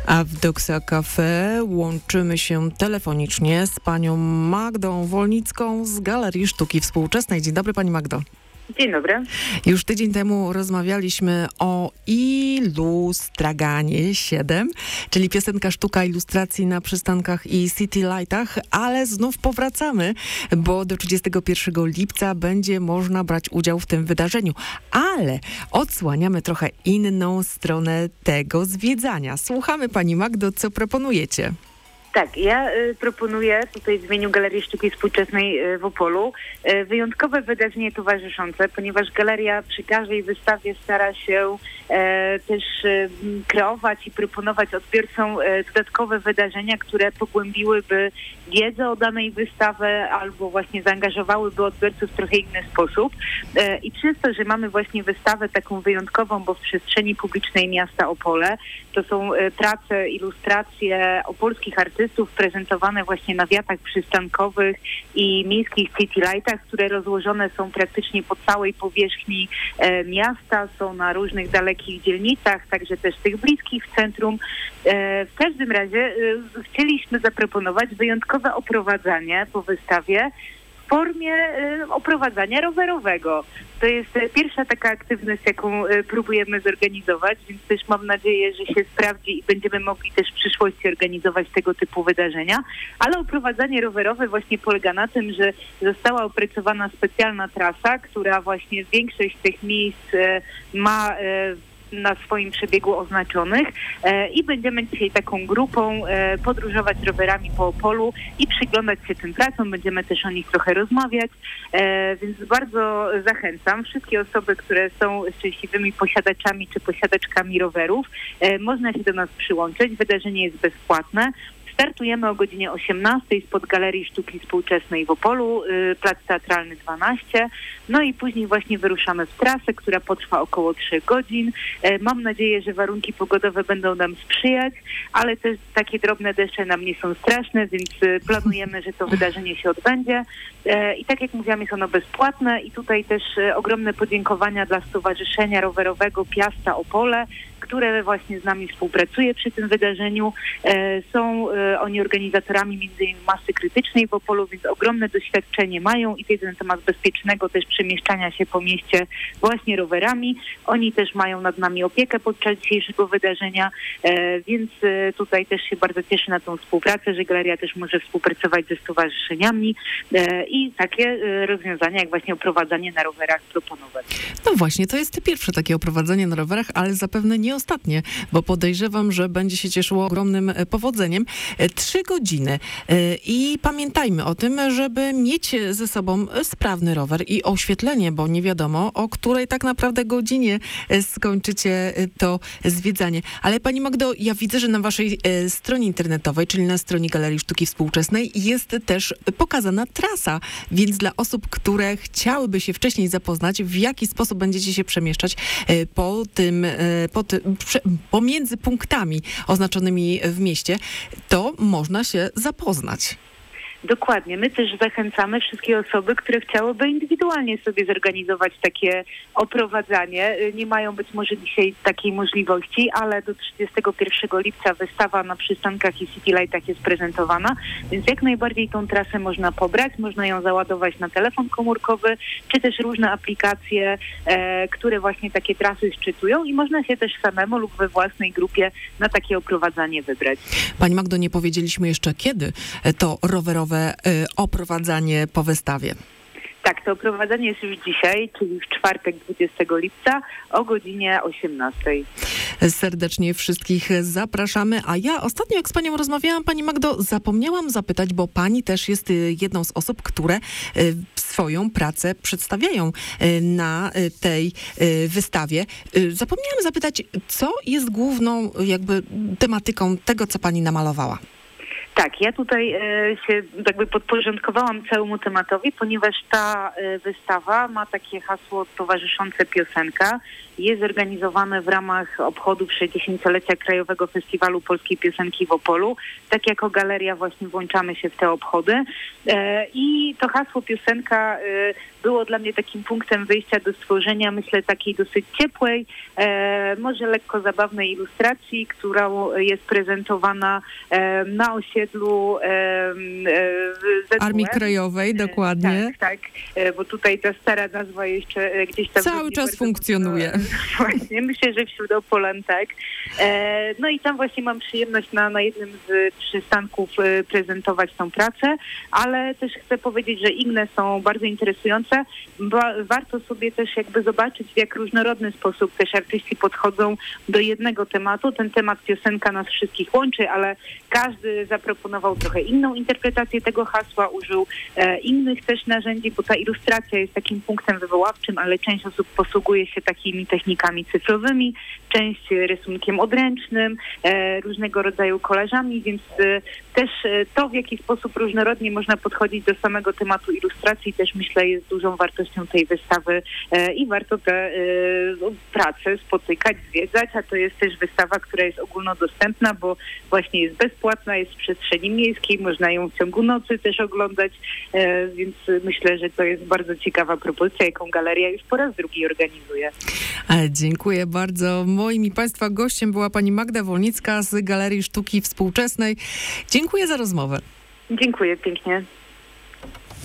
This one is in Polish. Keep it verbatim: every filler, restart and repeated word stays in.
A w Doxa Cafe łączymy się telefonicznie z panią Magdą Wolnicką z Galerii Sztuki Współczesnej. Dzień dobry, pani Magdo. Dzień dobry. Już tydzień temu rozmawialiśmy o Ilustraganie siedem, czyli piosenka sztuka ilustracji na przystankach i City Lightach, ale znów powracamy, bo do trzydziestego pierwszego lipca będzie można brać udział w tym wydarzeniu. Ale odsłaniamy trochę inną stronę tego zwiedzania. Słuchamy, pani Magdo, co proponujecie? Tak, ja y, proponuję tutaj w imieniu Galerii Sztuki Współczesnej y, w Opolu y, wyjątkowe wydarzenie towarzyszące, ponieważ galeria przy każdej wystawie stara się e, też e, kreować i proponować odbiorcom e, dodatkowe wydarzenia, które pogłębiłyby wiedzę o danej wystawie albo właśnie zaangażowałyby odbiorców w trochę inny sposób. E, I przez to, że mamy właśnie wystawę taką wyjątkową, bo w przestrzeni publicznej miasta Opole, to są e, prace, ilustracje opolskich artystów, prezentowane właśnie na wiatach przystankowych i miejskich city lightach, które rozłożone są praktycznie po całej powierzchni e, miasta, są na różnych dalekich dzielnicach, także też tych bliskich w centrum. E, w każdym razie e, chcieliśmy zaproponować wyjątkowe oprowadzanie po wystawie w formie y, oprowadzania rowerowego. To jest y, pierwsza taka aktywność, jaką y, próbujemy zorganizować, więc też mam nadzieję, że się sprawdzi i będziemy mogli też w przyszłości organizować tego typu wydarzenia. Ale oprowadzanie rowerowe właśnie polega na tym, że została opracowana specjalna trasa, która właśnie większość tych miejsc y, ma y, na swoim przebiegu oznaczonych e, i będziemy dzisiaj taką grupą e, podróżować rowerami po Opolu i przyglądać się tym tracom. Będziemy też o nich trochę rozmawiać, e, więc bardzo zachęcam wszystkie osoby, które są szczęśliwymi posiadaczami czy posiadaczkami rowerów. E, można się do nas przyłączyć. Wydarzenie jest bezpłatne. Startujemy o godzinie osiemnastej spod Galerii Sztuki Współczesnej w Opolu, y, Plac Teatralny dwanaście. No i później właśnie wyruszamy w trasę, która potrwa około trzech godzin. E, mam nadzieję, że warunki pogodowe będą nam sprzyjać, ale też takie drobne deszcze nam nie są straszne, więc y, planujemy, że to wydarzenie się odbędzie. E, I tak jak mówiłam, jest ono bezpłatne i tutaj też y, ogromne podziękowania dla Stowarzyszenia Rowerowego Piasta Opole, które właśnie z nami współpracuje przy tym wydarzeniu. E, są e, oni organizatorami między innymi masy krytycznej w Opolu, więc ogromne doświadczenie mają i wiedzę na temat bezpiecznego też przemieszczania się po mieście właśnie rowerami. Oni też mają nad nami opiekę podczas dzisiejszego wydarzenia, e, więc e, tutaj też się bardzo cieszę na tą współpracę, że galeria też może współpracować ze stowarzyszeniami e, i takie e, rozwiązania jak właśnie oprowadzanie na rowerach proponować. No właśnie, to jest pierwsze takie oprowadzenie na rowerach, ale zapewne nie ostatnie, bo podejrzewam, że będzie się cieszyło ogromnym powodzeniem. Trzy godziny i pamiętajmy o tym, żeby mieć ze sobą sprawny rower i oświetlenie, bo nie wiadomo, o której tak naprawdę godzinie skończycie to zwiedzanie. Ale pani Magdo, ja widzę, że na waszej stronie internetowej, czyli na stronie Galerii Sztuki Współczesnej jest też pokazana trasa, więc dla osób, które chciałyby się wcześniej zapoznać, w jaki sposób będziecie się przemieszczać po tym, po tym pomiędzy punktami oznaczonymi w mieście, to można się zapoznać. Dokładnie. My też zachęcamy wszystkie osoby, które chciałyby indywidualnie sobie zorganizować takie oprowadzanie. Nie mają być może dzisiaj takiej możliwości, ale do trzydziestego pierwszego lipca wystawa na przystankach i City Lightach jest prezentowana, więc jak najbardziej tą trasę można pobrać, można ją załadować na telefon komórkowy, czy też różne aplikacje, e, które właśnie takie trasy szczytują i można się też samemu lub we własnej grupie na takie oprowadzanie wybrać. Pani Magdo, nie powiedzieliśmy jeszcze, kiedy to rowerowe oprowadzanie po wystawie. Tak, to oprowadzenie jest już dzisiaj, czyli w czwartek dwudziestego lipca o godzinie osiemnastej. Serdecznie wszystkich zapraszamy, a ja ostatnio jak z panią rozmawiałam, pani Magdo, zapomniałam zapytać, bo pani też jest jedną z osób, które swoją pracę przedstawiają na tej wystawie. Zapomniałam zapytać, co jest główną jakby tematyką tego, co pani namalowała? Tak, ja tutaj e, się jakby podporządkowałam całemu tematowi, ponieważ ta e, wystawa ma takie hasło towarzyszące piosenka. Jest zorganizowane w ramach obchodów sześćdziesięciolecia Krajowego Festiwalu Polskiej Piosenki w Opolu. Tak jako galeria właśnie włączamy się w te obchody. E, I to hasło piosenka e, było dla mnie takim punktem wyjścia do stworzenia, myślę, takiej dosyć ciepłej, e, może lekko zabawnej ilustracji, która jest prezentowana e, na osiedlu e, e, Armii Krajowej, dokładnie. Tak, tak, e, bo tutaj ta stara nazwa jeszcze e, gdzieś tam... Cały czas funkcjonuje. E, właśnie, myślę, że wśród Opolan tak. E, no i tam właśnie mam przyjemność na, na jednym z przystanków e, prezentować tą pracę, ale też chcę powiedzieć, że inne są bardzo interesujące. Ba, warto sobie też jakby zobaczyć, w jak różnorodny sposób też artyści podchodzą do jednego tematu. Ten temat piosenka nas wszystkich łączy, ale każdy zaproponował trochę inną interpretację tego hasła, użył e, innych też narzędzi, bo ta ilustracja jest takim punktem wywoławczym, ale część osób posługuje się takimi technikami cyfrowymi, część rysunkiem odręcznym, e, różnego rodzaju kolażami, więc e, też e, to, w jaki sposób różnorodnie można podchodzić do samego tematu ilustracji, też myślę jest dużą wartością tej wystawy e, i warto te e, prace spotykać, zwiedzać, a to jest też wystawa, która jest ogólnodostępna, bo właśnie jest bezpłatna, jest w przestrzeni miejskiej, można ją w ciągu nocy też oglądać, e, więc myślę, że to jest bardzo ciekawa propozycja, jaką galeria już po raz drugi organizuje. Dziękuję bardzo. Moim i Państwa gościem była pani Magda Wolnicka z Galerii Sztuki Współczesnej. Dziękuję za rozmowę. Dziękuję pięknie.